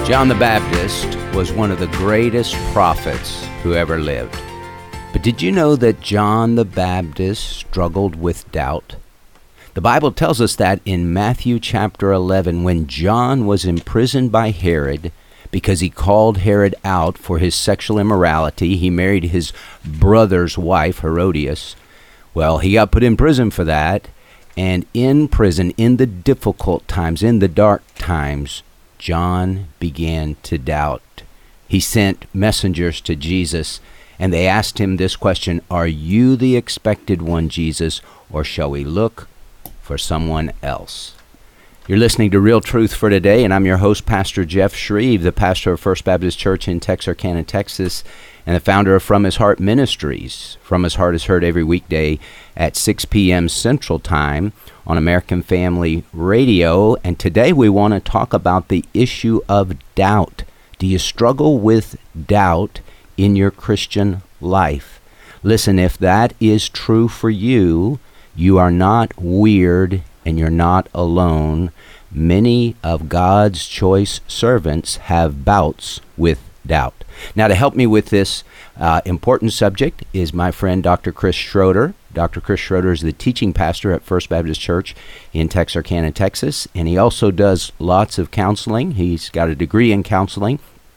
John the Baptist was one of the greatest prophets who ever lived. But did you know that John the Baptist struggled with doubt? The Bible tells us that in Matthew chapter 11, when John was imprisoned by Herod because he called Herod out for his sexual immorality. He married his brother's wife, Herodias. Well, he got put in prison for that. And in prison, in the difficult times, in the dark times, John began to doubt. He sent messengers to Jesus, and they asked him this question, "Are you the expected one, Jesus, or shall we look for someone else?" You're listening to Real Truth for Today, and I'm your host, Pastor Jeff Shreve, the pastor of First Baptist Church in Texarkana, Texas, and the founder of From His Heart Ministries. From His Heart is heard every weekday at 6 p.m. Central Time on American Family Radio, and today we want to talk about the issue of doubt. Do you struggle with doubt in your Christian life? Listen, if that is true for you, you are not weird and you're not alone. Many of God's choice servants have bouts with doubt. Now, to help me with this important subject is my friend Dr. Chris Schroeder. Dr. Chris Schroeder is the teaching pastor at First Baptist Church in Texarkana, Texas, and he also does lots of counseling. He's got a degree in counseling,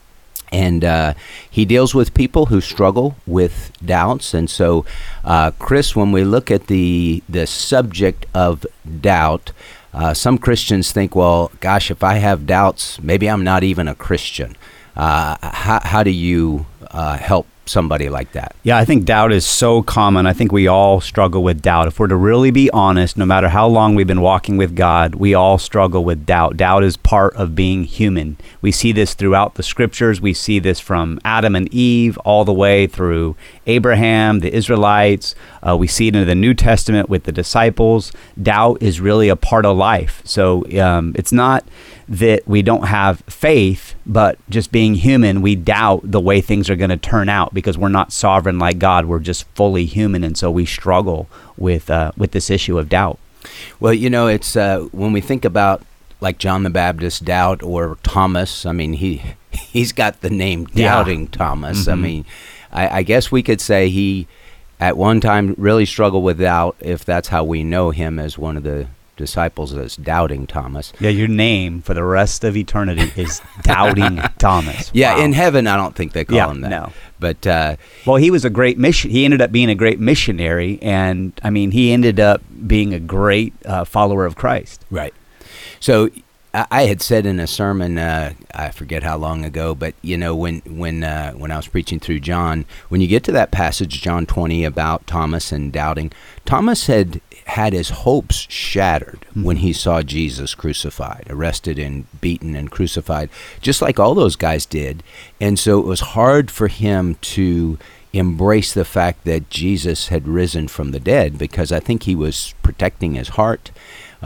and he deals with people who struggle with doubts. And so, Chris, when we look at the subject of doubt, some Christians think, well, gosh, if I have doubts, maybe I'm not even a Christian. How do you help somebody like that? Yeah, I think doubt is so common. I think we all struggle with doubt. If we're to really be honest, no matter how long we've been walking with God, we all struggle with doubt. Doubt is part of being human. We see this throughout the scriptures. We see this from Adam and Eve all the way through Abraham, the Israelites. We see it in the New Testament with the disciples. Doubt is really a part of life. So it's not that we don't have faith, but just being human, we doubt the way things are going to turn out because we're not sovereign like God. We're just fully human, and so we struggle with this issue of doubt. Well, you know, it's when we think about like John the Baptist doubt or Thomas. I mean, he's got the name Doubting Thomas. I mean, I guess we could say he at one time really struggled with doubt, if that's how we know him as one of the disciples, as Doubting Thomas. Yeah, your name for the rest of eternity is Doubting Thomas. Yeah, wow. In heaven, I don't think they call him that. No. But well, he was a great he ended up being a great missionary, and I mean, he ended up being a great follower of Christ. Right. So I had said in a sermon, I forget how long ago, but you know, when I was preaching through John, when you get to that passage, John 20, about Thomas and doubting, Thomas had his hopes shattered when he saw Jesus crucified, arrested and beaten and crucified, just like all those guys did. And so it was hard for him to embrace the fact that Jesus had risen from the dead, because I think he was protecting his heart.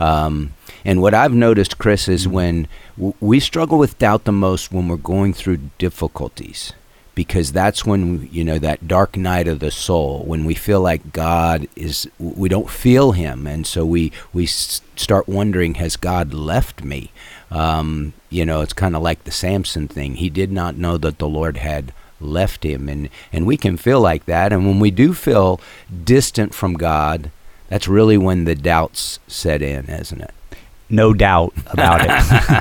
And what I've noticed, Chris, is when we struggle with doubt the most when we're going through difficulties, because that's when, you know, that dark night of the soul, when we feel like God is, we don't feel him. And so we start wondering, has God left me? You know, it's kind of like the Samson thing. He did not know that the Lord had left him. And we can feel like that. And when we do feel distant from God, that's really when the doubts set in, isn't it? No doubt about it.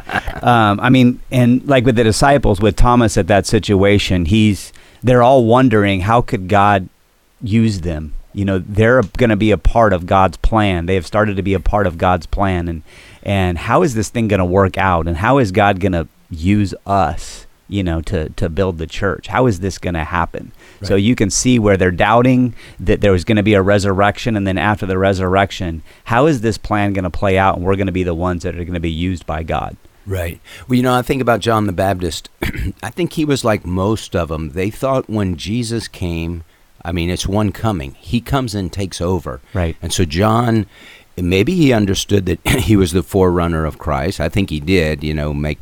I mean, and like with the disciples, with Thomas at that situation, they're all wondering, how could God use them? You know, they're going to be a part of God's plan. They have started to be a part of God's plan. And how is this thing going to work out? And how is God going to use us, you know, to build the church? How is this going to happen? Right. So you can see where they're doubting that there was going to be a resurrection, and then after the resurrection, how is this plan going to play out? And we're going to be the ones that are going to be used by God. Right. Well, you know, I think about John the Baptist. I think he was like most of them. They thought when Jesus came, I mean, it's one coming. He comes and takes over. Right. And so John, maybe he understood that he was the forerunner of Christ. I think he did, you know, make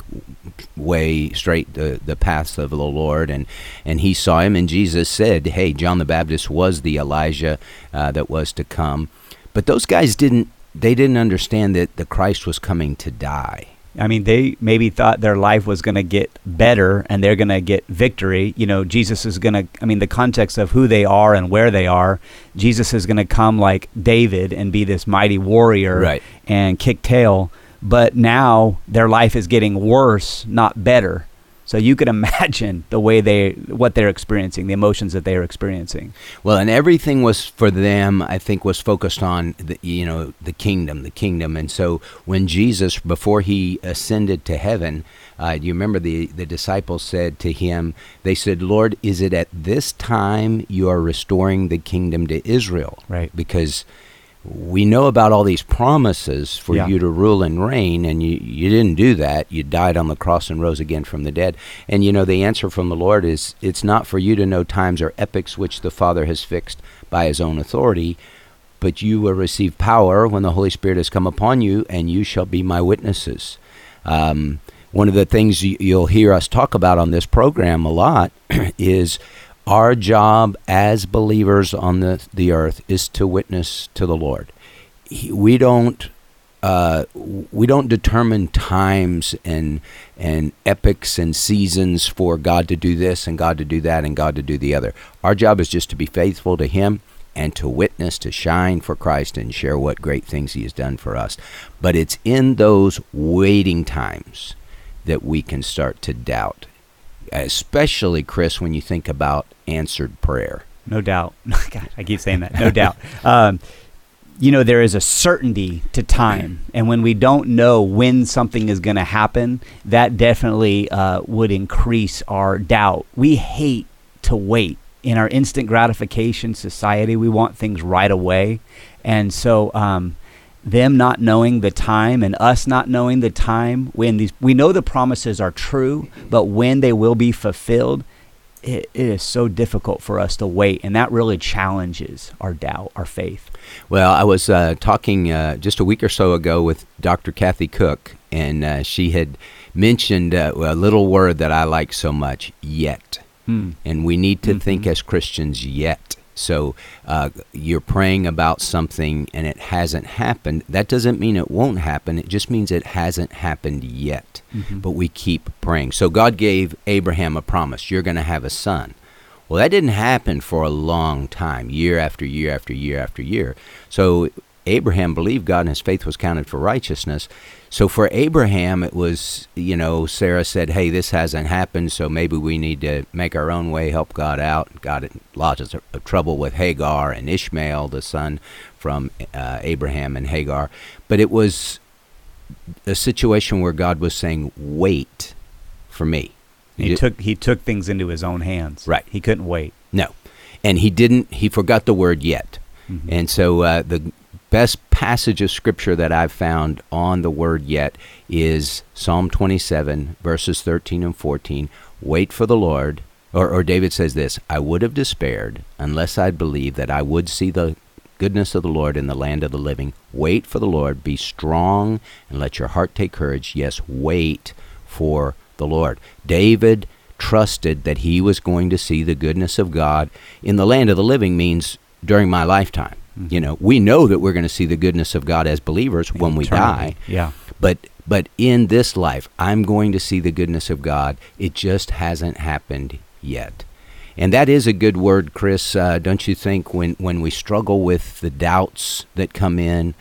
way straight the paths of the Lord, and he saw him, and Jesus said, hey, John the Baptist was the Elijah that was to come. But those guys didn't understand that the Christ was coming to die. I mean, they maybe thought their life was going to get better and they're going to get victory. You know, Jesus is going to, I mean, the context of who they are and where they are, Jesus is going to come like David and be this mighty warrior, Right. and kick tail. But now their life is getting worse, not better. So you could imagine what they're experiencing, the emotions that they are experiencing. Well, and everything was for them, I think, was focused on the kingdom. And so when Jesus, before he ascended to heaven, you remember the disciples said to him, they said, "Lord, is it at this time you are restoring the kingdom to Israel?" Right. Because we know about all these promises for Yeah. you to rule and reign, and you didn't do that. You died on the cross and rose again from the dead. And the answer from the Lord is, it's not for you to know times or epochs which the Father has fixed by his own authority, but you will receive power when the Holy Spirit has come upon you, and you shall be my witnesses. One of the things you'll hear us talk about on this program a lot is our job as believers on the earth is to witness to the Lord. We don't determine times and epochs and seasons for God to do this and God to do that and God to do the other. Our job is just to be faithful to him and to witness, to shine for Christ and share what great things he has done for us. But it's in those waiting times that we can start to doubt. Especially, Chris, when you think about answered prayer. No doubt. God, I keep saying that. No doubt. There is a certainty to time. And when we don't know when something is going to happen, that definitely would increase our doubt. We hate to wait. In our instant gratification society, we want things right away. And so them not knowing the time and us not knowing the time when we know the promises are true, but when they will be fulfilled, it is so difficult for us to wait, and that really challenges our doubt, our faith. Well, I was talking just a week or so ago with Dr. Kathy Cook, and she had mentioned a little word that I like so much, yet. And we need to think as Christians, yet. So you're praying about something and it hasn't happened. That doesn't mean it won't happen. It just means it hasn't happened yet. But we keep praying. So God gave Abraham a promise. You're going to have a son. Well, that didn't happen for a long time, year after year after year after year. So Abraham believed God and his faith was counted for righteousness. So for Abraham, it was, Sarah said, hey, this hasn't happened, so maybe we need to make our own way, help God out. God had lots of trouble with Hagar and Ishmael, the son from Abraham and Hagar. But it was a situation where God was saying, wait for me. He took things into his own hands. Right. He couldn't wait. No. And he forgot the word yet. And so the best passage of scripture that I've found on the word yet is Psalm 27, verses 13 and 14. Wait for the Lord. Or David says this, I would have despaired unless I'd believed that I would see the goodness of the Lord in the land of the living. Wait for the Lord. Be strong and let your heart take courage. Yes, wait for the Lord. David trusted that he was going to see the goodness of God in the land of the living means during my lifetime. We know that we're going to see the goodness of God as believers when we die. Yeah. But in this life, I'm going to see the goodness of God. It just hasn't happened yet. And that is a good word, Chris, don't you think, when we struggle with the doubts that come in,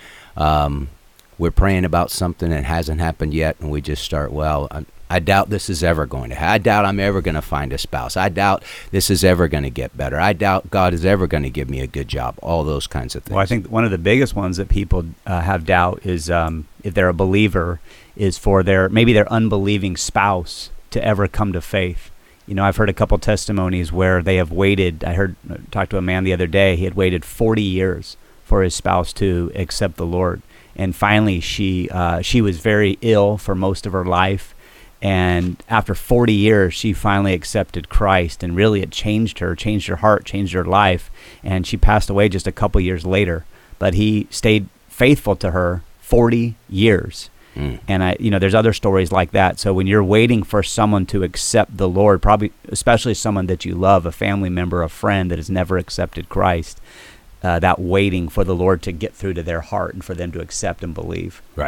we're praying about something that hasn't happened yet, and we just start, I doubt this is ever going to happen. I doubt I'm ever going to find a spouse. I doubt this is ever going to get better. I doubt God is ever going to give me a good job. All those kinds of things. Well, I think one of the biggest ones that people have doubt is if they're a believer, is for maybe their unbelieving spouse to ever come to faith. I've heard a couple testimonies where they have waited. I talked to a man the other day. He had waited 40 years for his spouse to accept the Lord, and finally she was very ill for most of her life. And after 40 years, she finally accepted Christ, and really it changed her heart, changed her life, and she passed away just a couple years later. But he stayed faithful to her 40 years. And there's other stories like that. So when you're waiting for someone to accept the Lord, probably especially someone that you love, a family member, a friend that has never accepted Christ, that waiting for the Lord to get through to their heart and for them to accept and believe. Right.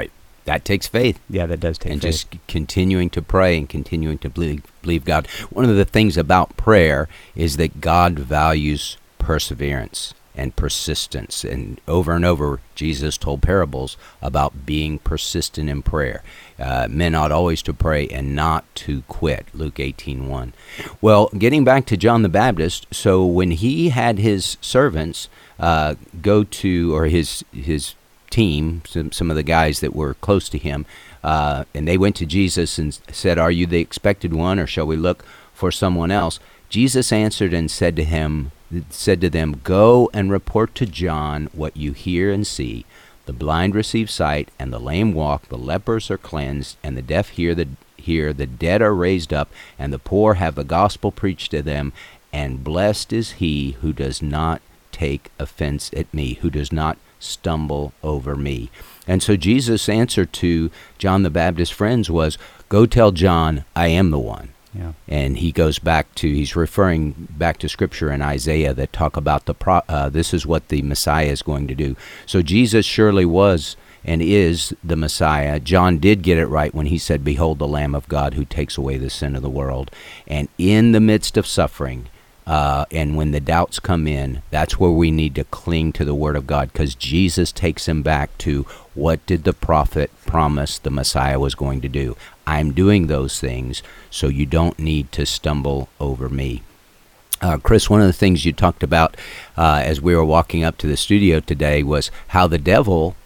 That takes faith. Yeah, that does take and faith. just continuing to pray and continuing to believe God. One of the things about prayer is that God values perseverance and persistence. And over, Jesus told parables about being persistent in prayer. Men ought always to pray and not to quit, Luke 18:1. Well, getting back to John the Baptist, so when he had his servants go to, or his team, some of the guys that were close to him, and they went to Jesus and said, "Are you the expected one, or shall we look for someone else?" Jesus answered and said to them, "Go and report to John what you hear and see. The blind receive sight, and the lame walk, the lepers are cleansed, and the deaf hear, the dead are raised up, and the poor have the gospel preached to them. And blessed is he who does not take offense at me, who does not stumble over me." And so Jesus' answer to John the Baptist's friends was, "Go tell John, I am the one." Yeah. And he's referring back to Scripture in Isaiah that talk about this is what the Messiah is going to do. So Jesus surely was and is the Messiah. John did get it right when he said, "Behold the Lamb of God who takes away the sin of the world." And in the midst of suffering, and when the doubts come in, that's where we need to cling to the Word of God, because Jesus takes him back to, what did the prophet promise the Messiah was going to do? I'm doing those things, so you don't need to stumble over me. Chris, one of the things you talked about as we were walking up to the studio today was how the devil,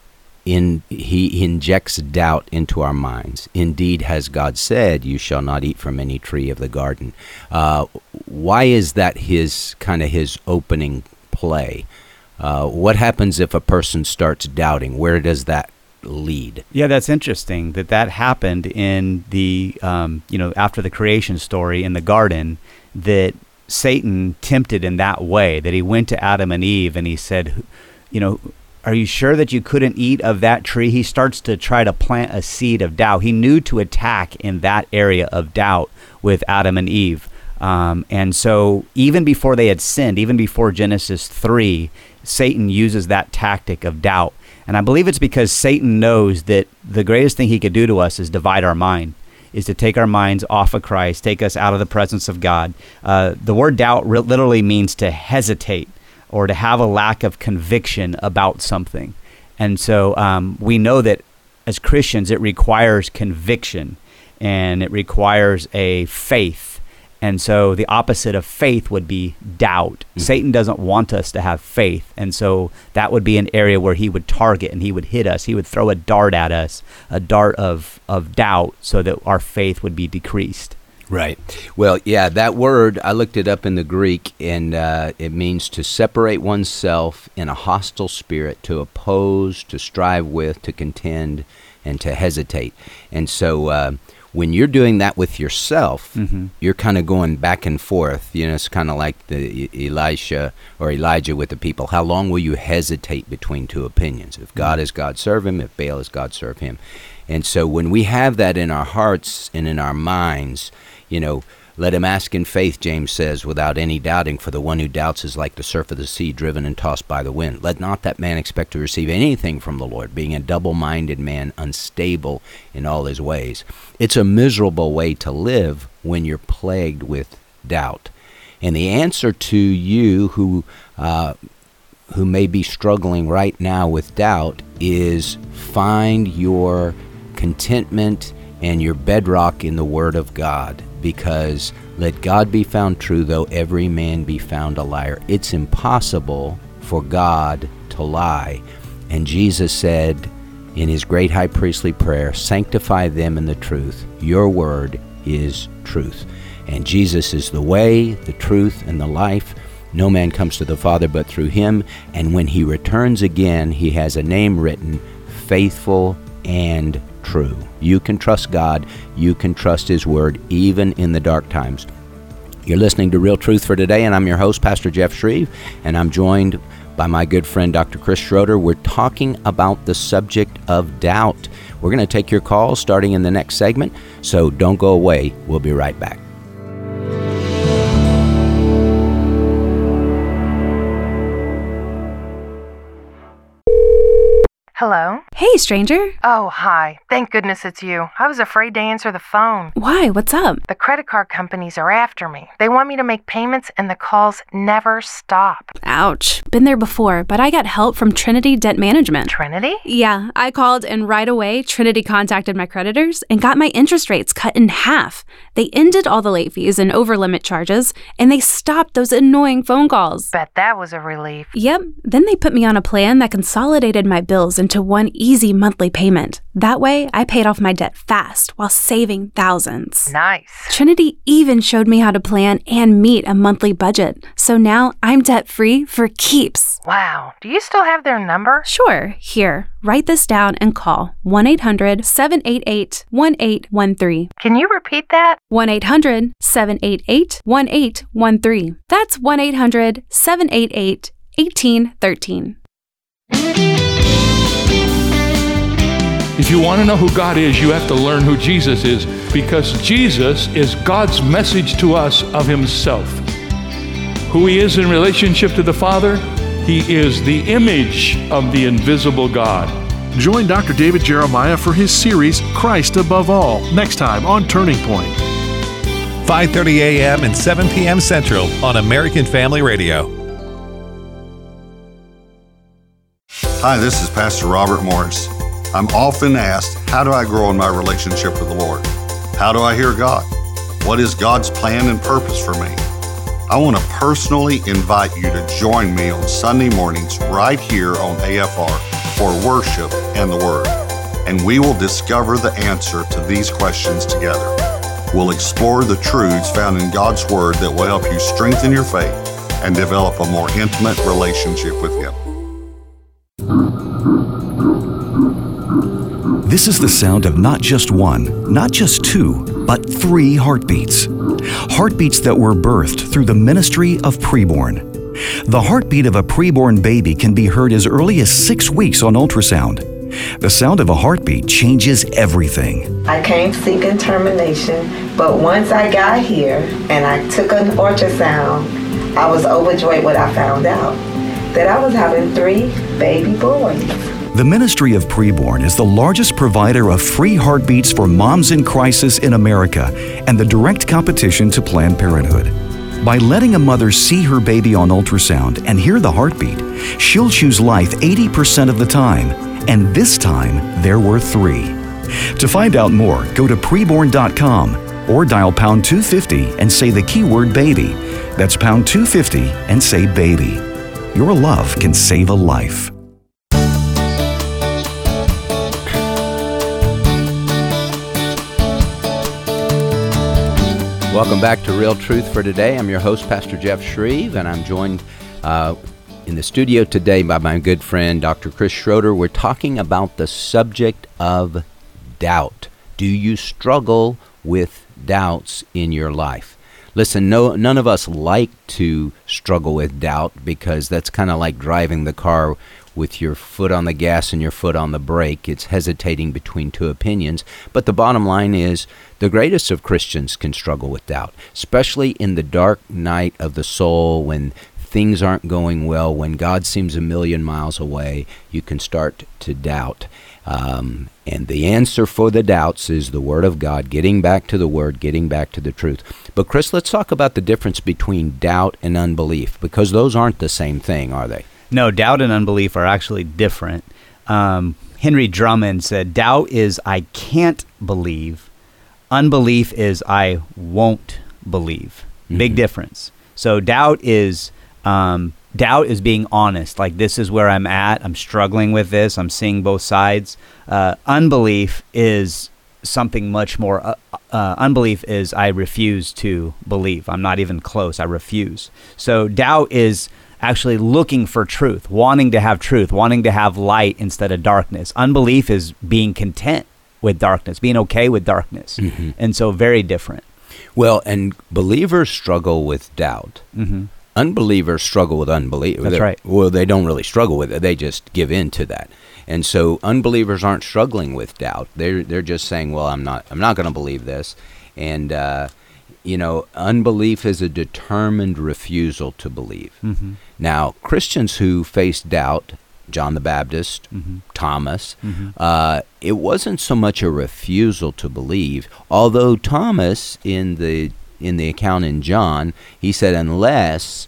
he injects doubt into our minds. Indeed, has God said, "You shall not eat from any tree of the garden." Why is that his opening play? What happens if a person starts doubting? Where does that lead? Yeah, that's interesting that happened in the, after the creation story in the garden, that Satan tempted in that way, that he went to Adam and Eve and he said, "Are you sure that you couldn't eat of that tree?" He starts to try to plant a seed of doubt. He knew to attack in that area of doubt with Adam and Eve. And so even before they had sinned, even before Genesis 3, Satan uses that tactic of doubt. And I believe it's because Satan knows that the greatest thing he could do to us is divide our mind, is to take our minds off of Christ, take us out of the presence of God. The word doubt literally means to hesitate, or to have a lack of conviction about something. And so we know that as Christians, it requires conviction, and it requires a faith. And so the opposite of faith would be doubt. Mm-hmm. Satan doesn't want us to have faith. And so that would be an area where he would target and he would hit us. He would throw a dart at us, a dart of doubt, so that our faith would be decreased. Right. Well, yeah, that word, I looked it up in the Greek, and it means to separate oneself in a hostile spirit, to oppose, to strive with, to contend, and to hesitate. And so when you're doing that with yourself, mm-hmm. you're kind of going back and forth. It's kind of like the Elijah with the people. How long will you hesitate between two opinions? If God is God, serve him. If Baal is God, serve him. And so when we have that in our hearts and in our minds, let him ask in faith, James says, without any doubting, for the one who doubts is like the surf of the sea, driven and tossed by the wind. Let not that man expect to receive anything from the Lord, being a double-minded man, unstable in all his ways. It's a miserable way to live when you're plagued with doubt. And the answer to you who may be struggling right now with doubt is find your contentment and your bedrock in the Word of God. Because let God be found true, though every man be found a liar. It's impossible for God to lie. And Jesus said in his great high priestly prayer, "Sanctify them in the truth. Your word is truth." And Jesus is the way, the truth, and the life. No man comes to the Father but through him. And when he returns again, he has a name written, Faithful and True. You can trust God. You can trust his word, even in the dark times. You're listening to Real Truth for Today, and I'm your host, Pastor Jeff Shreve, and I'm joined by my good friend, Dr. Chris Schroeder. We're talking about the subject of doubt. We're going to take your calls starting in the next segment, so don't go away. We'll be right back. Hello? Hey, stranger. Oh, hi. Thank goodness it's you. I was afraid to answer the phone. Why? What's up? The credit card companies are after me. They want me to make payments and the calls never stop. Ouch. Been there before, but I got help from Trinity Debt Management. Trinity? Yeah, I called and right away Trinity contacted my creditors and got my interest rates cut in half. They ended all the late fees and over-limit charges, and they stopped those annoying phone calls. Bet that was a relief. Yep. Then they put me on a plan that consolidated my bills into one easy monthly payment. That way, I paid off my debt fast while saving thousands. Nice. Trinity even showed me how to plan and meet a monthly budget. So now I'm debt-free for keeps. Wow. Do you still have their number? Sure. Here, write this down and call 1-800-788-1813. Can you repeat that? 1-800-788-1813. That's 1-800-788-1813. If you want to know who God is, you have to learn who Jesus is, because Jesus is God's message to us of himself. Who he is in relationship to the Father, he is the image of the invisible God. Join Dr. David Jeremiah for his series, Christ Above All, next time on Turning Point. 5:30 a.m. and 7 p.m. Central on American Family Radio. Hi, this is Pastor Robert Morris. I'm often asked, how do I grow in my relationship with the Lord? How do I hear God? What is God's plan and purpose for me? I want to personally invite you to join me on Sunday mornings right here on AFR for worship and the Word. And we will discover the answer to these questions together. We'll explore the truths found in God's Word that will help you strengthen your faith and develop a more intimate relationship with Him. This is the sound of not just one, not just two, but 3 heartbeats. Heartbeats that were birthed through the ministry of preborn. The heartbeat of a preborn baby can be heard as early as 6 weeks on ultrasound. The sound of a heartbeat changes everything. I came seeking termination, but once I got here and I took an ultrasound, I was overjoyed when I found out that I was having 3 baby boys. The Ministry of Preborn is the largest provider of free heartbeats for moms in crisis in America and the direct competition to Planned Parenthood. By letting a mother see her baby on ultrasound and hear the heartbeat, she'll choose life 80% of the time, and this time there were 3. To find out more, go to preborn.com or dial pound 250 and say the keyword baby. That's pound 250 and say baby. Your love can save a life. Welcome back to Real Truth for Today. I'm your host, Pastor Jeff Shreve, and I'm joined in the studio today by my good friend, Dr. Chris Schroeder. We're talking about the subject of doubt. Do you struggle with doubts in your life? Listen, none of us like to struggle with doubt, because that's kind of like driving the car with your foot on the gas and your foot on the brake. It's hesitating between 2 opinions. But the bottom line is, the greatest of Christians can struggle with doubt, especially in the dark night of the soul, when things aren't going well, when God seems a million miles away. You can start to doubt. And the answer for the doubts is the Word of God, getting back to the Word, getting back to the truth. But Chris, let's talk about the difference between doubt and unbelief, because those aren't the same thing, are they? No, doubt and unbelief are actually different. Henry Drummond said, doubt is I can't believe. Unbelief is I won't believe. Big difference. So doubt is being honest. Like, this is where I'm at. I'm struggling with this. I'm seeing both sides. Unbelief is something much more. Unbelief is I refuse to believe. I'm not even close. I refuse. So doubt is actually looking for truth, wanting to have truth, wanting to have light instead of darkness. Unbelief is being content with darkness, being okay with darkness. Mm-hmm. And so very different. Well, and believers struggle with doubt. Mm-hmm. Unbelievers struggle with unbelief. That's right. Well, they don't really struggle with it. They just give in to that. And so unbelievers aren't struggling with doubt. They're just saying, well, I'm not going to believe this. And unbelief is a determined refusal to believe. Mm-hmm. Now, Christians who face doubt John the Baptist, Thomas, Mm-hmm. it wasn't so much a refusal to believe, although Thomas, in the account in John, he said, unless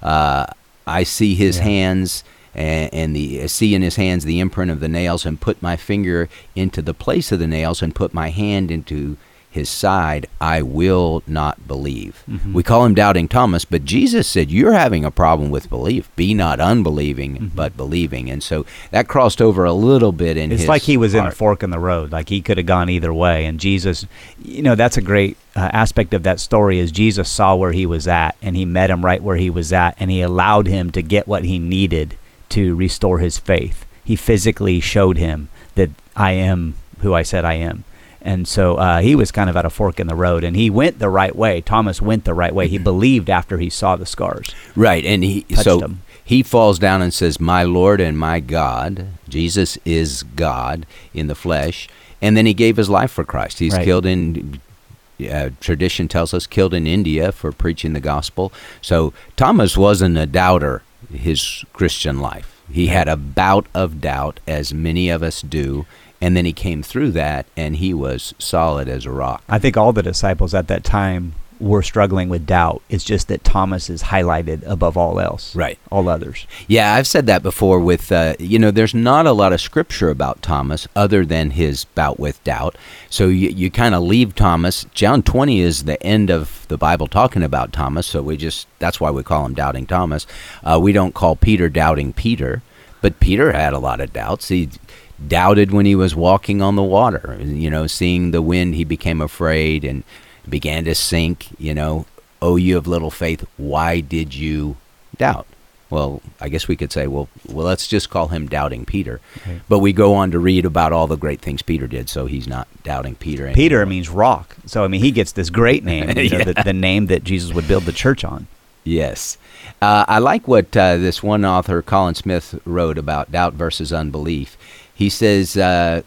I see his hands and see in his hands the imprint of the nails, and put my finger into the place of the nails, and put my hand into his side, I will not believe. Mm-hmm. We call him Doubting Thomas, but Jesus said, you're having a problem with belief. Be not unbelieving, but believing. And so that crossed over a little bit in his It's like he was in a heart. fork in the road. Like he could have gone either way. And Jesus, that's a great aspect of that story, is Jesus saw where he was at, and he met him right where he was at, and he allowed him to get what he needed to restore his faith. He physically showed him that I am who I said I am. And so he was kind of at a fork in the road, and he went the right way. Thomas went the right way. He believed after he saw the scars. Right, and Touched him. he falls down and says, my Lord and my God. Jesus is God in the flesh, and then he gave his life for Christ. He's killed in, tradition tells us, killed in India for preaching the gospel. So Thomas wasn't a doubter his Christian life. He had a bout of doubt, as many of us do. And then he came through that, and he was solid as a rock. I think all the disciples at that time were struggling with doubt. It's just that Thomas is highlighted above all else. Right. All others. Yeah, I've said that before with, there's not a lot of scripture about Thomas other than his bout with doubt. So you kind of leave Thomas. John 20 is the end of the Bible talking about Thomas, so that's why we call him Doubting Thomas. We don't call Peter Doubting Peter, but Peter had a lot of doubts. He doubted when he was walking on the water. Seeing the wind, he became afraid and began to sink. Oh, you of little faith, why did you doubt? Well, I guess we could say, well, let's just call him Doubting Peter. Okay. But we go on to read about all the great things Peter did, so he's not Doubting Peter anymore. Peter means rock. So, he gets this great name, the name that Jesus would build the church on. Yes. I like what this one author, Colin Smith, wrote about doubt versus unbelief. He says,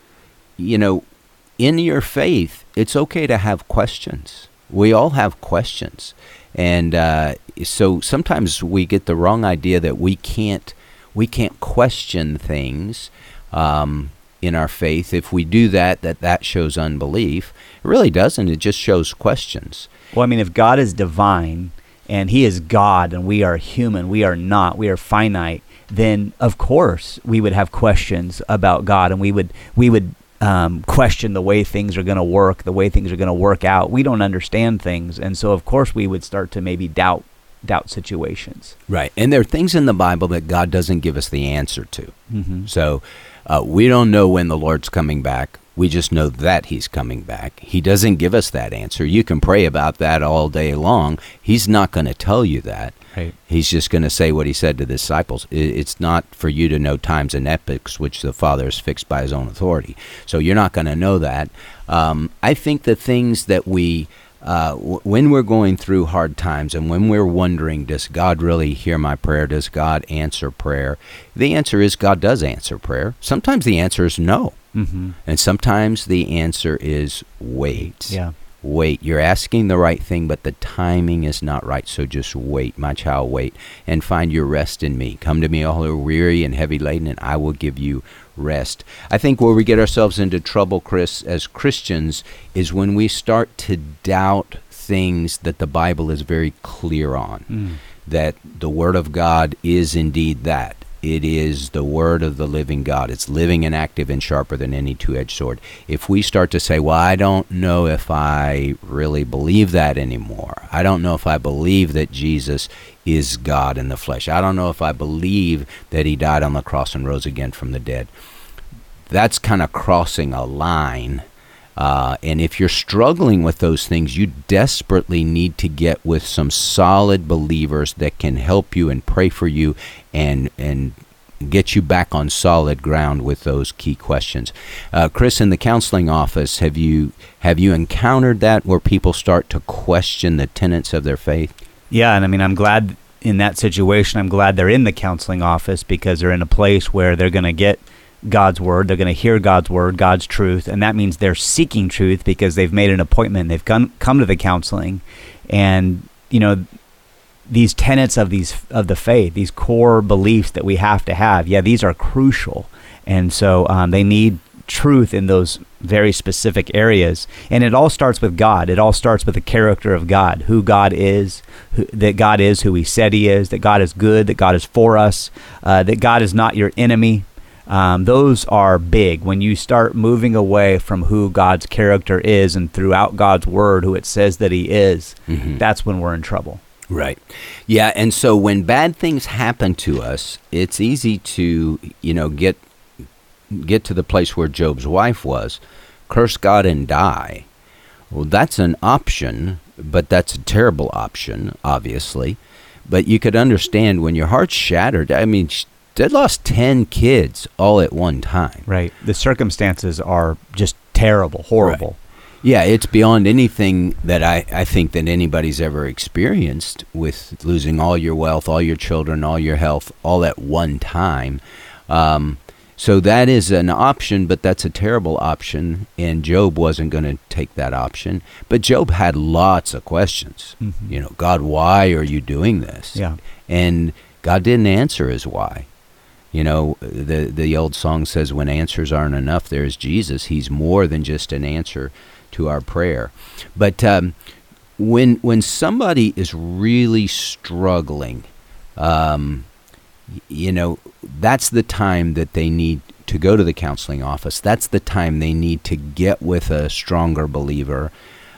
in your faith, it's okay to have questions. We all have questions. And so sometimes we get the wrong idea that we can't question things in our faith. If we do that shows unbelief. It really doesn't. It just shows questions. Well, if God is divine and he is God and we are human, we are not, we are finite, then of course we would have questions about God, and we would question the way things are going to work, the way things are going to work out. We don't understand things, and so of course we would start to maybe doubt situations. Right, and there are things in the Bible that God doesn't give us the answer to. Mm-hmm. So we don't know when the Lord's coming back. We just know that he's coming back. He doesn't give us that answer. You can pray about that all day long. He's not going to tell you that. Right. He's just going to say what he said to the disciples. It's not for you to know times and epochs, which the Father has fixed by his own authority. So you're not going to know that. I think the things that when we're going through hard times and when we're wondering, does God really hear my prayer? Does God answer prayer? The answer is God does answer prayer. Sometimes the answer is no. Mm-hmm. And sometimes the answer is wait. Yeah. Wait. You're asking the right thing, but the timing is not right. So just wait, my child, wait, and find your rest in me. Come to me all who are weary and heavy laden, and I will give you rest. I think where we get ourselves into trouble, Chris, as Christians, is when we start to doubt things that the Bible is very clear on, that the Word of God is indeed that. It is the Word of the living God. It's living and active and sharper than any two-edged sword. If we start to say, well, I don't know if I really believe that anymore. I don't know if I believe that Jesus is God in the flesh. I don't know if I believe that he died on the cross and rose again from the dead. That's kind of crossing a line. And if you're struggling with those things, you desperately need to get with some solid believers that can help you and pray for you and get you back on solid ground with those key questions. Chris, in the counseling office, have you encountered that where people start to question the tenets of their faith? Yeah, and I'm glad in that situation. I'm glad they're in the counseling office because they're in a place where they're going to get God's word, they're going to hear God's word, God's truth, and that means they're seeking truth because they've made an appointment, they've come to the counseling, and these tenets of the faith, these core beliefs that we have to have, these are crucial. And so they need truth in those very specific areas. And it all starts with God. It all starts with the character of God, who God is, that God is who he said he is, that God is good, that God is for us, that God is not your enemy. Those are big. When you start moving away from who God's character is and throughout God's word, who it says that he is, that's when we're in trouble. Right. Yeah. And so when bad things happen to us, it's easy to, get to the place where Job's wife was, curse God and die. Well, that's an option, but that's a terrible option, obviously. But you could understand when your heart's shattered. I mean, they lost 10 kids all at one time. Right. The circumstances are just terrible, horrible. Right. Yeah, it's beyond anything that I think that anybody's ever experienced, with losing all your wealth, all your children, all your health, all at one time. So that is an option, but that's a terrible option, and Job wasn't going to take that option. But Job had lots of questions. God, why are you doing this? Yeah. And God didn't answer his why. The old song says, when answers aren't enough, there's Jesus. He's more than just an answer to our prayer. But when somebody is really struggling, that's the time that they need to go to the counseling office. That's the time they need to get with a stronger believer.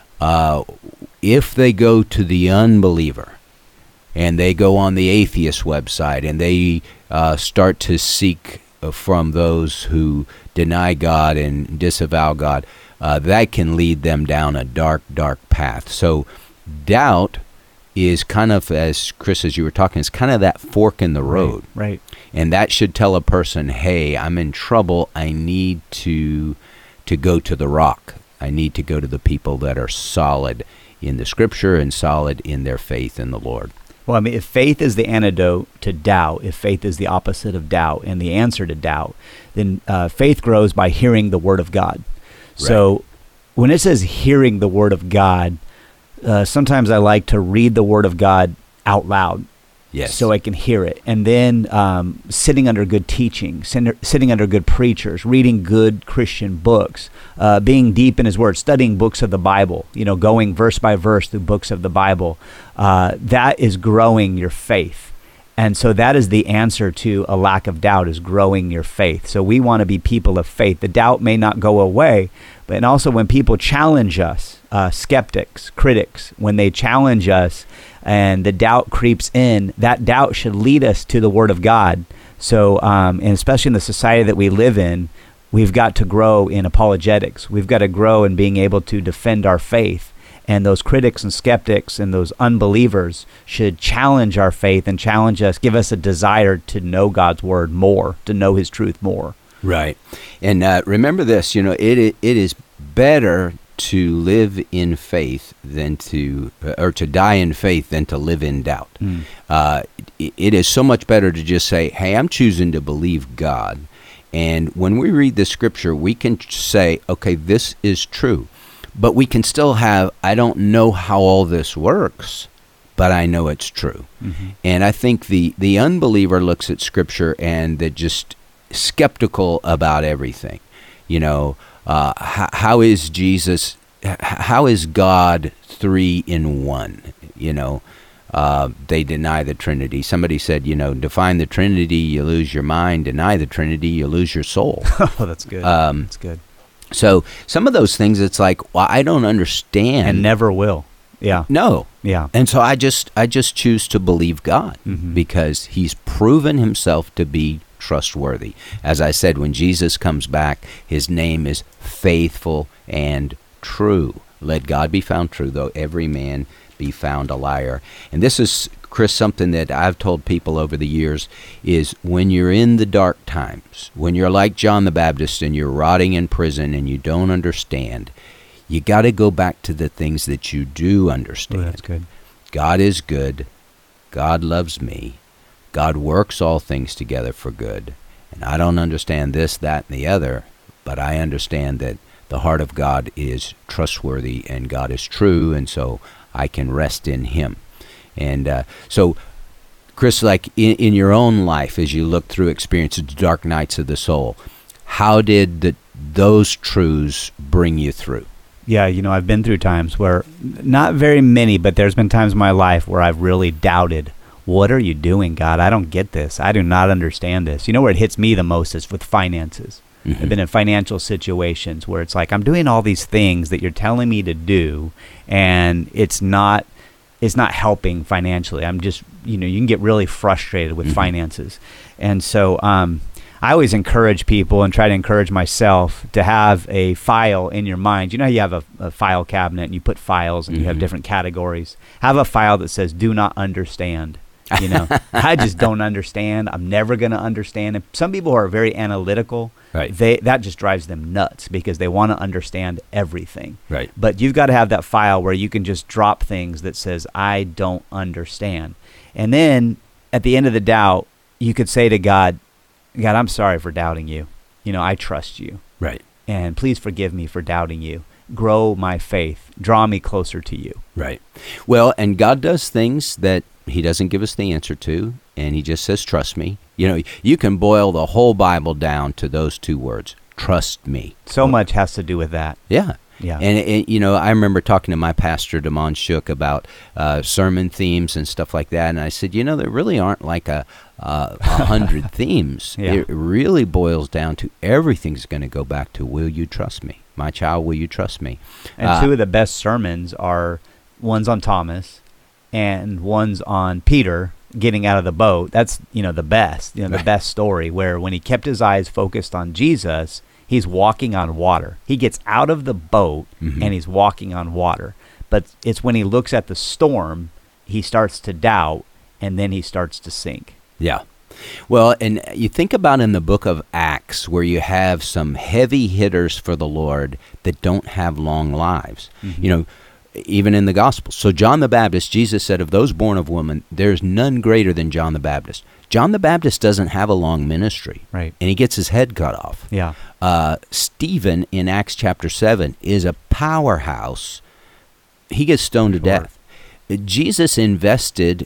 If they go to the unbeliever and they go on the atheist website and they start to seek from those who deny God and disavow God, that can lead them down a dark, dark path. So doubt is kind of, as Chris, as you were talking, it's kind of that fork in the road. Right. And that should tell a person, hey, I'm in trouble. I need to go to the rock. I need to go to the people that are solid in the scripture and solid in their faith in the Lord. Well, I mean, if faith is the antidote to doubt, if faith is the opposite of doubt and the answer to doubt, then faith grows by hearing the word of God. Right. So when it says hearing the word of God, sometimes I like to read the word of God out loud. Yes. So I can hear it. And then sitting under good teaching, sitting under good preachers, reading good Christian books, being deep in his word, studying books of the Bible, going verse by verse through books of the Bible, that is growing your faith. And so that is the answer to a lack of doubt, is growing your faith. So we want to be people of faith. The doubt may not go away, but also when people challenge us, skeptics, critics, when they challenge us and the doubt creeps in, that doubt should lead us to the Word of God. So, and especially in the society that we live in, we've got to grow in apologetics. We've got to grow in being able to defend our faith. And those critics and skeptics and those unbelievers should challenge our faith and challenge us, give us a desire to know God's Word more, to know His truth more. Right. And remember this, it is better to live in faith than to die in faith than to live in doubt. It is so much better to just say, hey, I'm choosing to believe God. And when we read the scripture, we can say, okay, this is true. But we can still have, I don't know how all this works, but I know it's true. And I think the unbeliever looks at scripture and they're just skeptical about everything. How is Jesus, how is God 3 in 1? They deny the Trinity. Somebody said, define the Trinity, you lose your mind. Deny the Trinity, you lose your soul. Oh, that's good. That's good. So some of those things, it's like, well, I don't understand. And never will. Yeah. No. Yeah. And so I just choose to believe God because He's proven Himself to be trustworthy. As I said, when Jesus comes back, His name is faithful and true. Let God be found true, though every man be found a liar. And this is, Chris, something that I've told people over the years, is when you're in the dark times, when you're like John the Baptist and you're rotting in prison and you don't understand, you got to go back to the things that you do understand. Oh, that's good. God is good. God loves me. God works all things together for good. And I don't understand this, that, and the other, but I understand that the heart of God is trustworthy and God is true, and so I can rest in Him. And so, Chris, like in your own life, as you look through experiences, dark nights of the soul, how did those truths bring you through? Yeah, I've been through times where, not very many, but there's been times in my life where I've really doubted, what are you doing, God? I don't get this. I do not understand this. Where it hits me the most is with finances. I've been in financial situations where it's like, I'm doing all these things that you're telling me to do, and it's not helping financially. I'm just, you can get really frustrated with finances. And so I always encourage people and try to encourage myself to have a file in your mind. You have a file cabinet and you put files and you have different categories. Have a file that says, do not understand. I just don't understand. I'm never going to understand. And some people are very analytical. Right. That just drives them nuts because they want to understand everything. Right. But you've got to have that file where you can just drop things that says, I don't understand. And then at the end of the doubt, you could say to God, I'm sorry for doubting you. I trust you. Right. And please forgive me for doubting you. Grow my faith. Draw me closer to you. Right. Well, and God does things that he doesn't give us the answer to, and he just says, trust me. You can boil the whole Bible down to those two words, trust me. So much has to do with that. Yeah. Yeah. And I remember talking to my pastor, Damon Shook, about sermon themes and stuff like that. And I said, there really aren't like 100 themes. Yeah. It really boils down to everything's going to go back to, will you trust me? My child, will you trust me? And two of the best sermons are one's on Thomas and one's on Peter getting out of the boat. That's, the best, the best story, where when he kept his eyes focused on Jesus, he's walking on water. He gets out of the boat and he's walking on water. But it's when he looks at the storm, he starts to doubt, and then he starts to sink. Yeah. Well, and you think about in the book of Acts, where you have some heavy hitters for the Lord that don't have long lives. Even in the Gospels. So John the Baptist, Jesus said, of those born of woman, there's none greater than John the Baptist. John the Baptist doesn't have a long ministry. Right. And he gets his head cut off. Yeah. Stephen in Acts chapter 7 is a powerhouse. He gets stoned to death. Jesus invested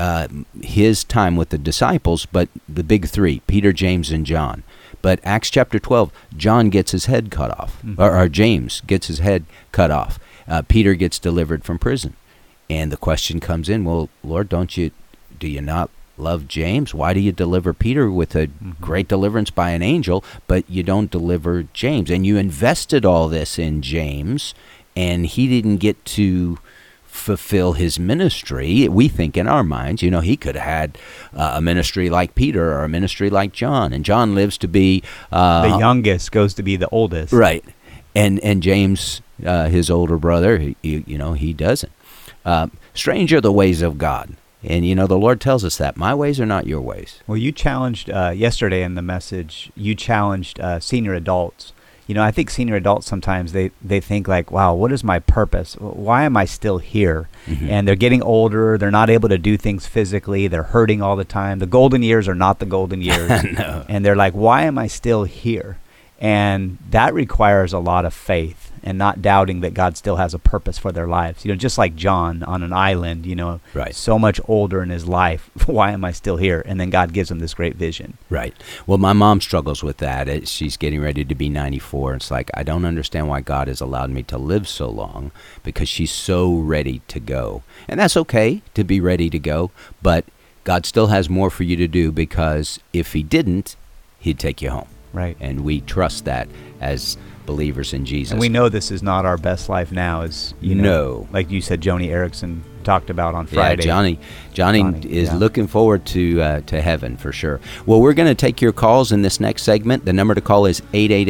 his time with the disciples, but the big three, Peter, James, and John. But Acts chapter 12, John gets his head cut off, or James gets his head cut off. Peter gets delivered from prison. And the question comes in, well, Lord, do you not love James? Why do you deliver Peter with a great deliverance by an angel, but you don't deliver James? And you invested all this in James, and he didn't get to fulfill his ministry. We think in our minds, he could have had a ministry like Peter or a ministry like John. And John lives to be... the youngest goes to be the oldest. Right. And James, his older brother, he doesn't. Strange are the ways of God. And, the Lord tells us that. My ways are not your ways. Well, you challenged, yesterday in the message, senior adults. I think senior adults sometimes, they think like, wow, what is my purpose? Why am I still here? And they're getting older. They're not able to do things physically. They're hurting all the time. The golden years are not the golden years. No. And they're like, why am I still here? And that requires a lot of faith and not doubting that God still has a purpose for their lives. Just like John on an island, right. So much older in his life. Why am I still here? And then God gives him this great vision. Right. Well, my mom struggles with that. She's getting ready to be 94. It's like, I don't understand why God has allowed me to live so long, because she's so ready to go. And that's okay to be ready to go, but God still has more for you to do, because if he didn't, he'd take you home. Right. And we trust that as believers in Jesus. And we know this is not our best life now, as No. Like you said, Joni Erickson talked about on Friday. Yeah, Johnny is looking forward to heaven for sure. Well, we're going to take your calls in this next segment. The number to call is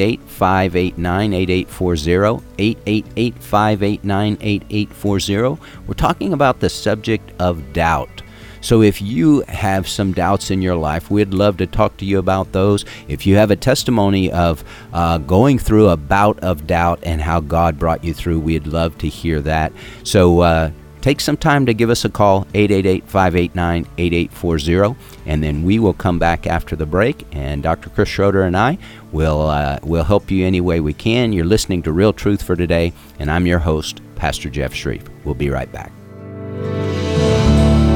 888-589-8840, 888-589-8840. We're talking about the subject of doubt. So if you have some doubts in your life, we'd love to talk to you about those. If you have a testimony of going through a bout of doubt and how God brought you through, we'd love to hear that. So take some time to give us a call, 888-589-8840, and then we will come back after the break, and Dr. Chris Schroeder and I will help you any way we can. You're listening to Real Truth for Today, and I'm your host, Pastor Jeff Shreve. We'll be right back.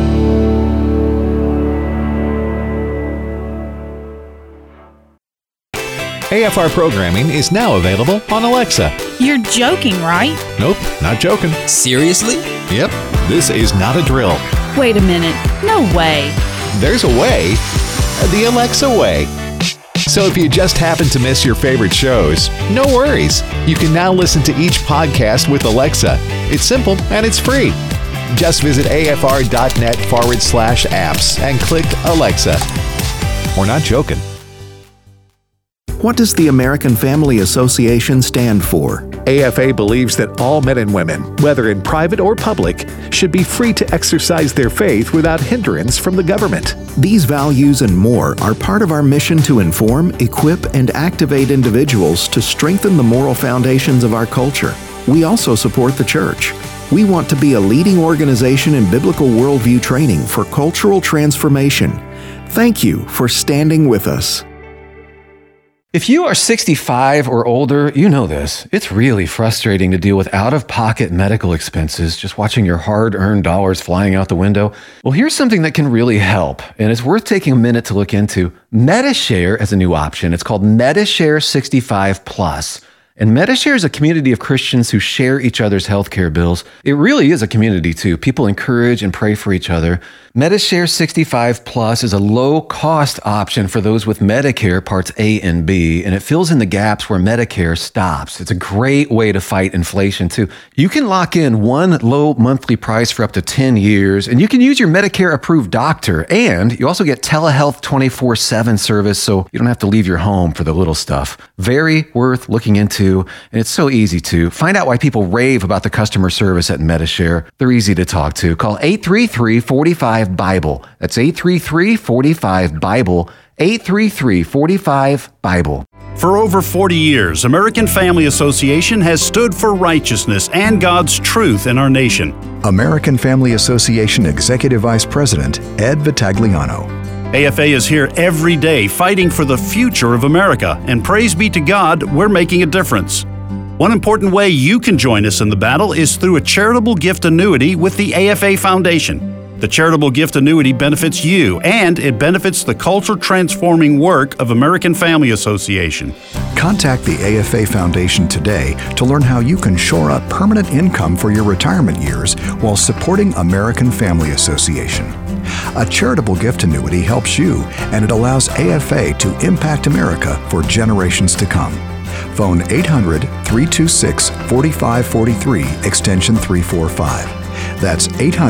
AFR programming is now available on Alexa. You're joking, right? Nope, not joking. Seriously? Yep, this is not a drill. Wait a minute. No way. There's a way, the Alexa way. So if you just happen to miss your favorite shows, no worries. You can now listen to each podcast with Alexa. It's simple and it's free. Just visit afr.net/apps and click Alexa. We're not joking. What does the American Family Association stand for? AFA believes that all men and women, whether in private or public, should be free to exercise their faith without hindrance from the government. These values and more are part of our mission to inform, equip, and activate individuals to strengthen the moral foundations of our culture. We also support the church. We want to be a leading organization in biblical worldview training for cultural transformation. Thank you for standing with us. If you are 65 or older, you know this. It's really frustrating to deal with out-of-pocket medical expenses, just watching your hard-earned dollars flying out the window. Well, here's something that can really help, and it's worth taking a minute to look into. Medi-Share is a new option. It's called Medi-Share 65 Plus. And Medi-Share is a community of Christians who share each other's healthcare bills. It really is a community, too. People encourage and pray for each other. Medi-Share 65 Plus is a low-cost option for those with Medicare Parts A and B, and it fills in the gaps where Medicare stops. It's a great way to fight inflation, too. You can lock in one low monthly price for up to 10 years, and you can use your Medicare-approved doctor, and you also get telehealth 24/7 service, so you don't have to leave your home for the little stuff. Very worth looking into. And it's so easy to find out why people rave about the customer service at Medi-Share. They're easy to talk to. Call 833-45-BIBLE. That's 833-45-BIBLE. 833-45-BIBLE. For over 40 years, American Family Association has stood for righteousness and God's truth in our nation. American Family Association Executive Vice President Ed Vitagliano. AFA is here every day fighting for the future of America, and praise be to God, we're making a difference. One important way you can join us in the battle is through a charitable gift annuity with the AFA Foundation. The charitable gift annuity benefits you, and it benefits the culture-transforming work of American Family Association. Contact the AFA Foundation today to learn how you can shore up permanent income for your retirement years while supporting American Family Association. A charitable gift annuity helps you, and it allows AFA to impact America for generations to come. Phone 800-326-4543, extension 345. That's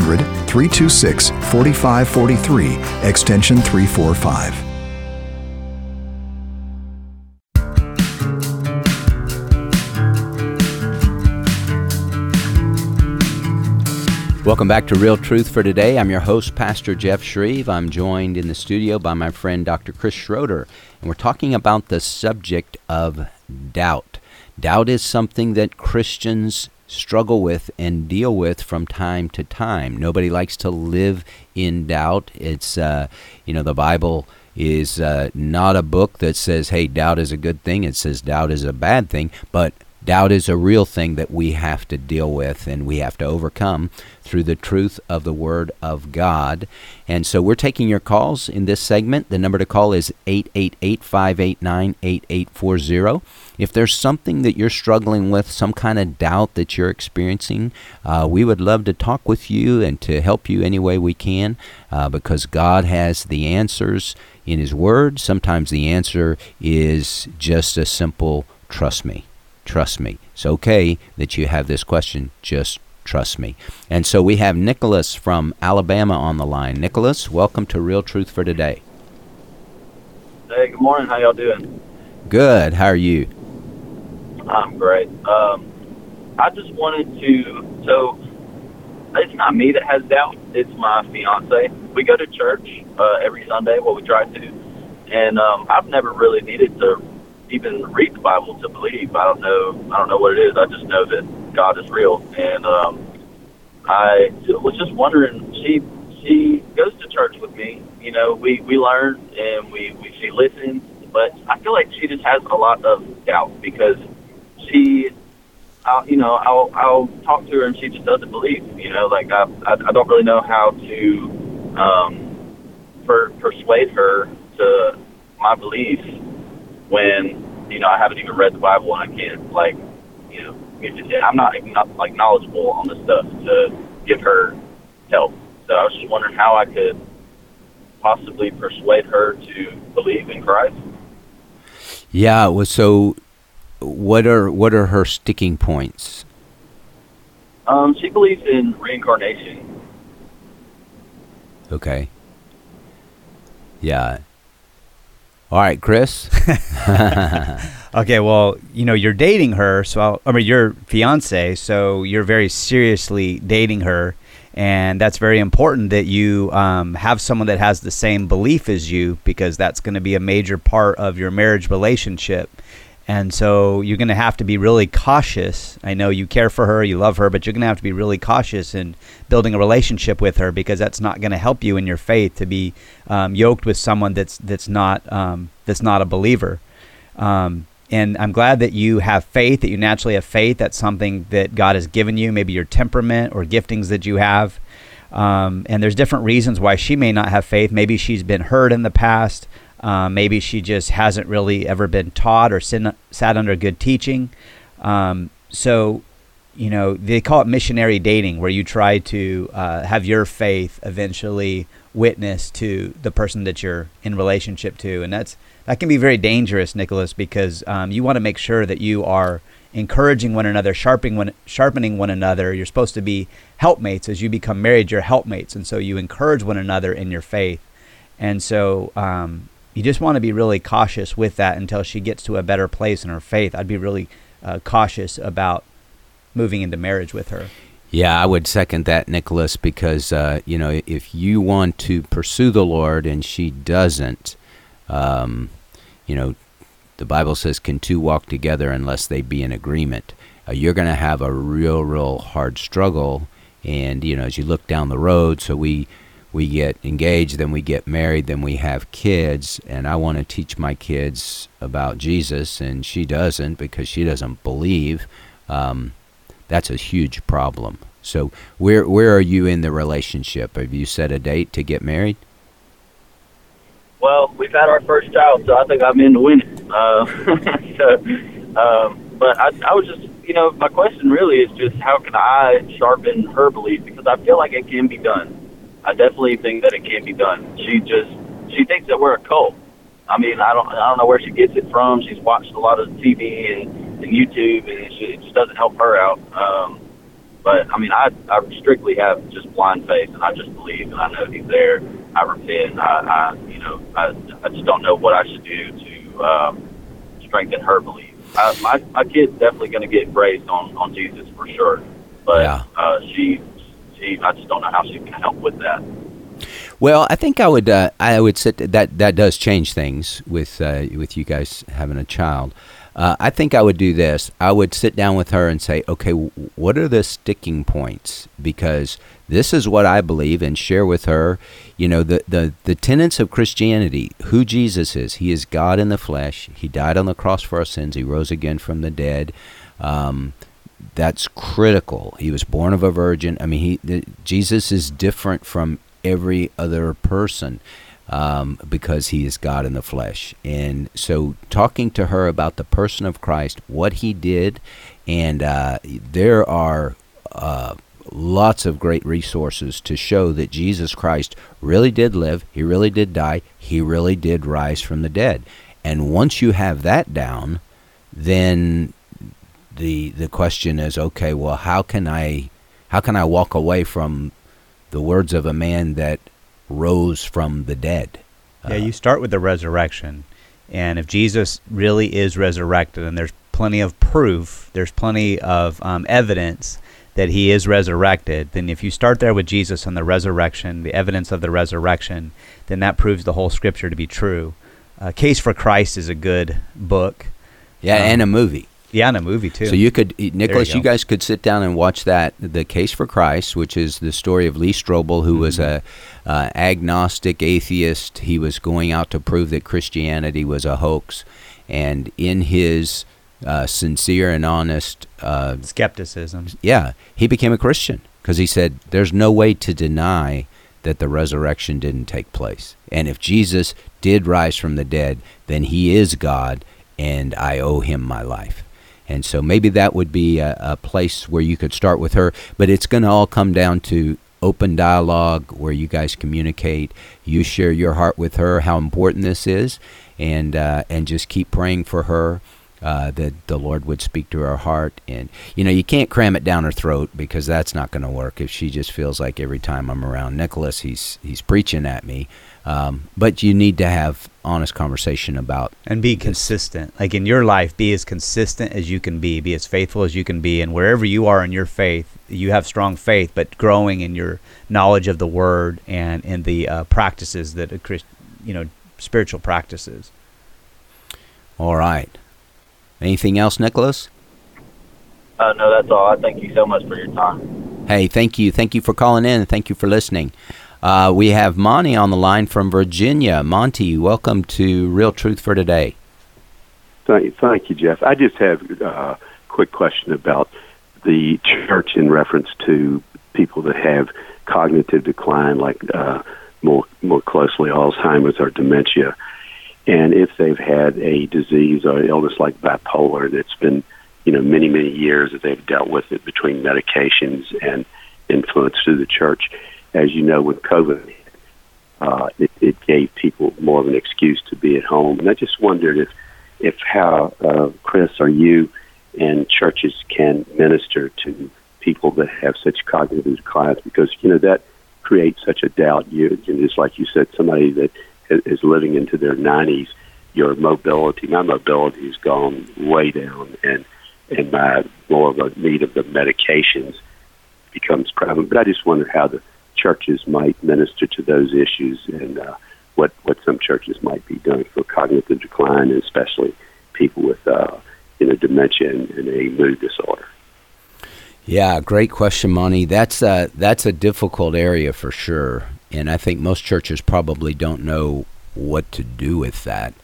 800-326-4543, extension 345. Welcome back to Real Truth for Today. I'm your host, Pastor Jeff Shreve. I'm joined in the studio by my friend, Dr. Chris Schroeder, and we're talking about the subject of doubt. Doubt is something that Christians struggle with and deal with from time to time. Nobody likes to live in doubt. It's, the Bible is not a book that says, hey, doubt is a good thing. It says doubt is a bad thing, but doubt is a real thing that we have to deal with and we have to overcome through the truth of the Word of God. And so we're taking your calls in this segment. The number to call is 888-589-8840. If there's something that you're struggling with, some kind of doubt that you're experiencing, we would love to talk with you and to help you any way we can, because God has the answers in His Word. Sometimes the answer is just a simple, trust me. Trust me. It's okay that you have this question. Just trust me. And so we have Nicholas from Alabama on the line. Nicholas, welcome to Real Truth for Today. Hey, good morning. How y'all doing? Good. How are you? I'm great. I just wanted to, so it's not me that has doubt. It's my fiance. We go to church every Sunday, well, we try to. And I've never really needed to even read the Bible to believe. I don't know what it is. I just know that God is real. And I was just wondering, she goes to church with me. You know, we learn and she listens, but I feel like she just has a lot of doubt because I'll talk to her and she just doesn't believe. You know, like I don't really know how to persuade her to my beliefs when I haven't even read the Bible, and I can't, I'm not knowledgeable on this stuff to give her help. So I was just wondering how I could possibly persuade her to believe in Christ. Yeah. Well, so what are her sticking points? She believes in reincarnation. Okay. Yeah. All right, Chris. Okay, well, you're dating her, your fiance, so you're very seriously dating her, and that's very important that you have someone that has the same belief as you, because that's going to be a major part of your marriage relationship. And so you're going to have to be really cautious. I know you care for her, you love her, but you're going to have to be really cautious in building a relationship with her, because that's not going to help you in your faith to be yoked with someone that's not a believer. And I'm glad that you have faith, that you naturally have faith. That's something that God has given you, maybe your temperament or giftings that you have. And there's different reasons why she may not have faith. Maybe she's been hurt in the past. Maybe she just hasn't really ever been taught or sat under good teaching. So, they call it missionary dating, where you try to have your faith eventually witness to the person that you're in relationship to. And that can be very dangerous, Nicholas, because you want to make sure that you are encouraging one another, sharpening one another. You're supposed to be helpmates. As you become married, you're helpmates. And so you encourage one another in your faith. And so you just want to be really cautious with that until she gets to a better place in her faith. I'd be really cautious about moving into marriage with her. Yeah, I would second that, Nicholas, because, if you want to pursue the Lord and she doesn't, the Bible says, can two walk together unless they be in agreement? You're going to have a real hard struggle. And, as you look down the road, so we get engaged, then we get married, then we have kids, and I want to teach my kids about Jesus, and she doesn't because she doesn't believe. That's a huge problem. So where are you in the relationship? Have you set a date to get married? Well, we've had our first child, so I think I'm in to win it. But I was just, my question really is just how can I sharpen her belief? Because I feel like it can be done. I definitely think that it can be done. She thinks that we're a cult. I mean, I don't know where she gets it from. She's watched a lot of TV and YouTube, and it just doesn't help her out. But I mean, I strictly have just blind faith, and I just believe, and I know He's there. I repent. I just don't know what I should do to strengthen her belief. My kid's definitely going to get raised on Jesus for sure, but I just don't know how she can help with that. Well, I think I would sit that does change things with you guys having a child. I think I would do this. I would sit down with her and say, okay, what are the sticking points? Because this is what I believe, and share with her, the tenets of Christianity, who Jesus is. He is God in the flesh. He died on the cross for our sins. He rose again from the dead. That's critical. He was born of a virgin. I mean, Jesus is different from every other person because he is God in the flesh. And so talking to her about the person of Christ, what he did, and there are lots of great resources to show that Jesus Christ really did live, he really did die, he really did rise from the dead. And once you have that down, then the question is, okay, well, how can I walk away from the words of a man that rose from the dead? Yeah, you start with the resurrection. And if Jesus really is resurrected, and there's plenty of proof, there's plenty of evidence that he is resurrected, then if you start there with Jesus and the resurrection, the evidence of the resurrection, then that proves the whole scripture to be true. Case for Christ is a good book. Yeah, and a movie. Yeah, and a movie too. So you could, Nicholas, you guys could sit down and watch that, The Case for Christ, which is the story of Lee Strobel, who was a agnostic atheist. He was going out to prove that Christianity was a hoax, and in his sincere and honest skepticism, he became a Christian because he said, "There's no way to deny that the resurrection didn't take place, and if Jesus did rise from the dead, then he is God." and I owe him my life. And so maybe that would be a place where you could start with her, but it's going to all come down to open dialogue where you guys communicate. You share your heart with her, how important this is, and just keep praying for her, that the Lord would speak to her heart. And, you can't cram it down her throat, because that's not going to work if she just feels like every time I'm around Nicholas, he's preaching at me. But you need to have honest conversation about and be consistent. Like in your life, be as consistent as you can be as faithful as you can be, and wherever you are in your faith, you have strong faith, but growing in your knowledge of the Word and in the practices that spiritual practices. All right. Anything else, Nicholas? No, that's all. I thank you so much for your time. Hey, thank you. Thank you for calling in, and thank you for listening. We have Monty on the line from Virginia. Monty, welcome to Real Truth for Today. Thank you, Jeff. I just have a quick question about the church in reference to people that have cognitive decline, like more closely Alzheimer's or dementia, and if they've had a disease or illness like bipolar that's been, many, many years that they've dealt with it between medications and influence through the church. As you know, with COVID, it gave people more of an excuse to be at home. And I just wondered if how, Chris, or you and churches can minister to people that have such cognitive declines, because, that creates such a doubt. Just like you said, somebody that is living into their 90s, my mobility has gone way down, and my more of a need of the medications becomes prevalent. But I just wonder how the churches might minister to those issues, and what some churches might be doing for cognitive decline, and especially people with dementia and a mood disorder. Yeah, great question, Monty. That's a difficult area for sure, and I think most churches probably don't know what to do with that.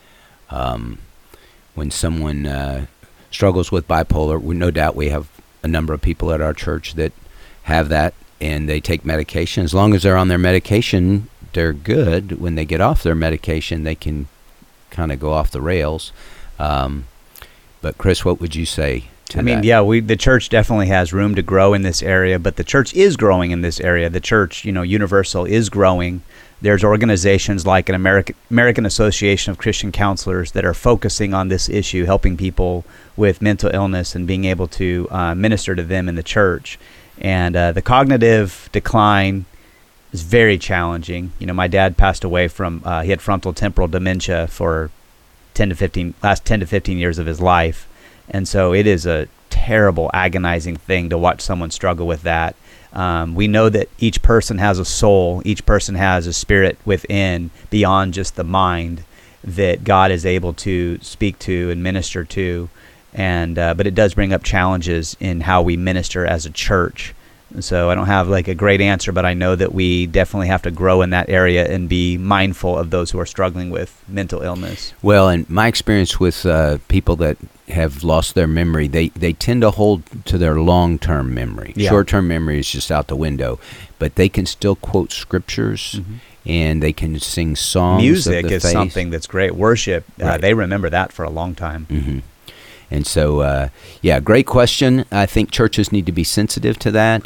When someone struggles with bipolar, no doubt we have a number of people at our church that have that, and they take medication. As long as they're on their medication, they're good. When they get off their medication, they can kind of go off the rails. But Chris, what would you say to that? The church definitely has room to grow in this area, but the church is growing in this area. The church, Universal, is growing. There's organizations like an American Association of Christian Counselors that are focusing on this issue, helping people with mental illness and being able to minister to them in the church. And the cognitive decline is very challenging. My dad passed away from, he had frontal temporal dementia for 10 to 15 years of his life. And so it is a terrible, agonizing thing to watch someone struggle with that. We know that each person has a soul, each person has a spirit within, beyond just the mind, that God is able to speak to and minister to. And but it does bring up challenges in how we minister as a church. So I don't have a great answer, but I know that we definitely have to grow in that area and be mindful of those who are struggling with mental illness. Well, and my experience with people that have lost their memory, they tend to hold to their long-term memory. Yeah. Short-term memory is just out the window, but they can still quote scriptures, and they can sing songs. Music of the is faith. Something that's great. Worship, right. They remember that for a long time. Mm-hmm. And so, great question. I think churches need to be sensitive to that,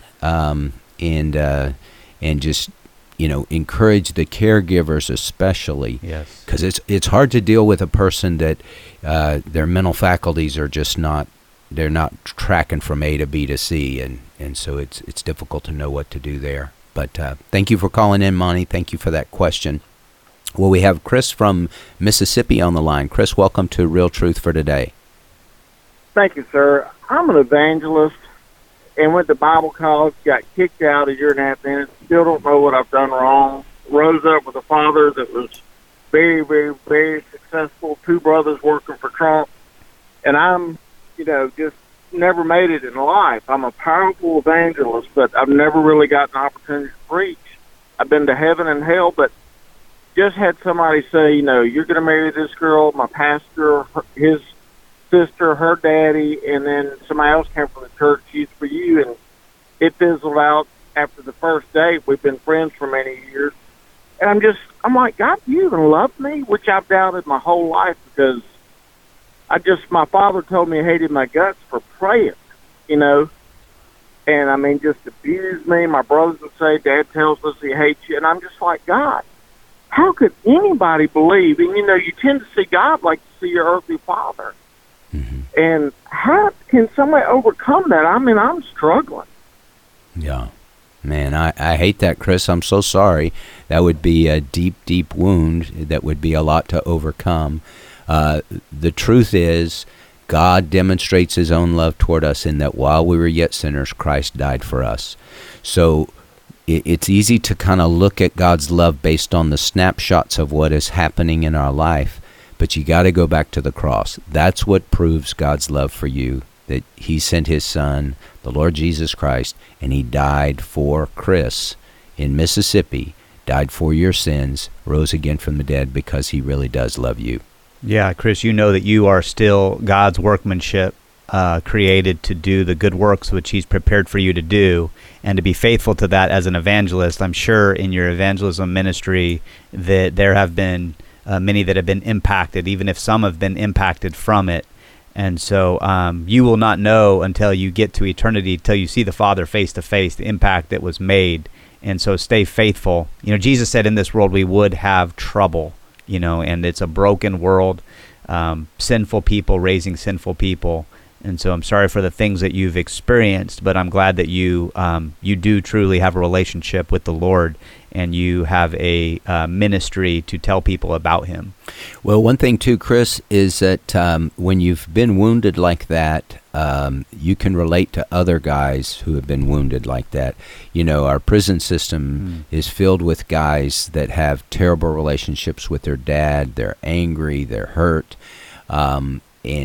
and just encourage the caregivers, especially. Yes. Because it's hard to deal with a person that their mental faculties are just not tracking from A to B to C, and so it's difficult to know what to do there. But thank you for calling in, Monty. Thank you for that question. Well, we have Chris from Mississippi on the line. Chris, welcome to Real Truth for Today. Thank you, sir. I'm an evangelist and went to Bible college, got kicked out a year and a half in. Still don't know what I've done wrong. Rose up with a father that was very, very, very successful, 2 brothers working for Trump. And I'm, just never made it in life. I'm a powerful evangelist, but I've never really gotten an opportunity to preach. I've been to heaven and hell, but just had somebody say, you're going to marry this girl, my pastor, his sister, her daddy, and then somebody else came from the church, she's for you, and it fizzled out after the first date. We've been friends for many years, and I'm like, God, you even love me? Which I've doubted my whole life, because my father told me he hated my guts for praying, you know. And, I mean, just abused me. My brothers would say, Dad tells us he hates you. And I'm just like, God, how could anybody believe? And, you know, you tend to see God like you see your earthly father. Mm-hmm. And how can somebody overcome that? I mean, I'm struggling. Yeah. Man, I hate that, Chris. I'm so sorry. That would be a deep, deep wound. That would be a lot to overcome. The truth is, God demonstrates his own love toward us in that while we were yet sinners, Christ died for us. So it's easy to kind of look at God's love based on the snapshots of what is happening in our life, but you got to go back to the cross. That's what proves God's love for you, that he sent his son, the Lord Jesus Christ, and he died for Chris in Mississippi, died for your sins, rose again from the dead because he really does love you. Yeah, Chris, you know that you are still God's workmanship, created to do the good works which he's prepared for you to do, and to be faithful to that as an evangelist. I'm sure in your evangelism ministry that there have been many that have been impacted, even if some have been impacted from it. And so you will not know until you get to eternity, till you see the Father face to face, the impact that was made. And so stay faithful. You know, Jesus said in this world we would have trouble. You know, and it's a broken world, sinful people raising sinful people. And so I'm sorry for the things that you've experienced, but I'm glad that you do truly have a relationship with the Lord, and you have a ministry to tell people about him. Well, one thing too, Chris, is that when you've been wounded like that, you can relate to other guys who have been wounded like that. You know, our prison system is filled with guys that have terrible relationships with their dad. They're angry, they're hurt, and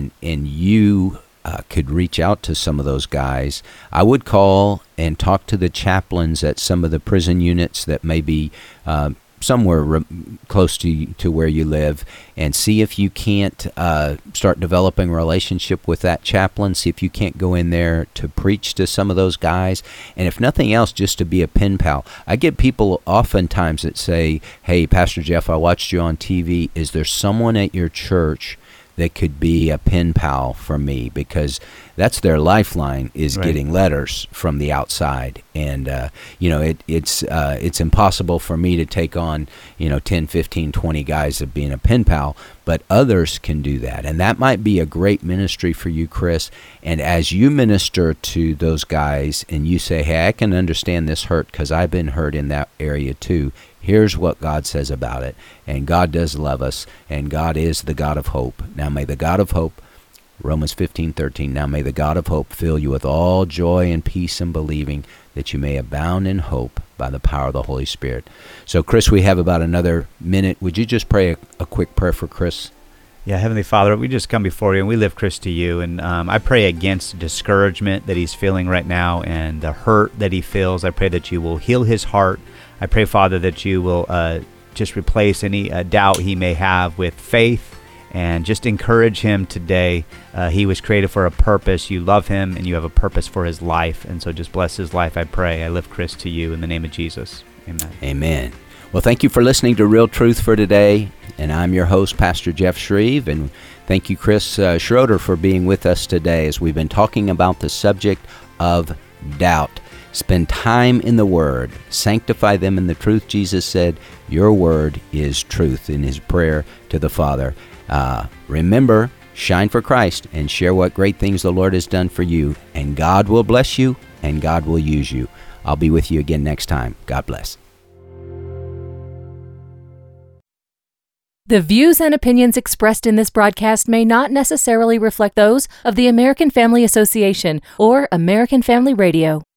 you could reach out to some of those guys. I would call and talk to the chaplains at some of the prison units that may be somewhere close to where you live, and see if you can't start developing a relationship with that chaplain. See if you can't go in there to preach to some of those guys, and if nothing else, just to be a pen pal. I get people oftentimes that say, hey, Pastor Jeff, I watched you on TV. Is there someone at your church that could be a pen pal for me? Because that's their lifeline, is Right. getting letters from the outside. And, you know, it's impossible for me to take on, 10, 15, 20 guys of being a pen pal, but others can do that. And that might be a great ministry for you, Chris. And as you minister to those guys and you say, hey, I can understand this hurt because I've been hurt in that area too. Here's what God says about it. And God does love us, and God is the God of hope. Now may the God of hope, Romans 15:13, now may the God of hope fill you with all joy and peace in believing, that you may abound in hope by the power of the Holy Spirit. So, Chris, we have about another minute. Would you just pray a quick prayer for Chris? Yeah, Heavenly Father, we just come before you, and we lift Chris to you. And I pray against discouragement that he's feeling right now and the hurt that he feels. I pray that you will heal his heart. I pray, Father, that you will just replace any doubt he may have with faith, and just encourage him today. He was created for a purpose. You love him, and you have a purpose for his life. And so just bless his life, I pray. I lift Chris to you in the name of Jesus. Amen. Amen. Well, thank you for listening to Real Truth for today. And I'm your host, Pastor Jeff Shreve. And thank you, Chris Schroeder, for being with us today as we've been talking about the subject of doubt. Spend time in the Word. Sanctify them in the truth. Jesus said, your Word is truth, in his prayer to the Father. Remember, shine for Christ and share what great things the Lord has done for you. And God will bless you, and God will use you. I'll be with you again next time. God bless. The views and opinions expressed in this broadcast may not necessarily reflect those of the American Family Association or American Family Radio.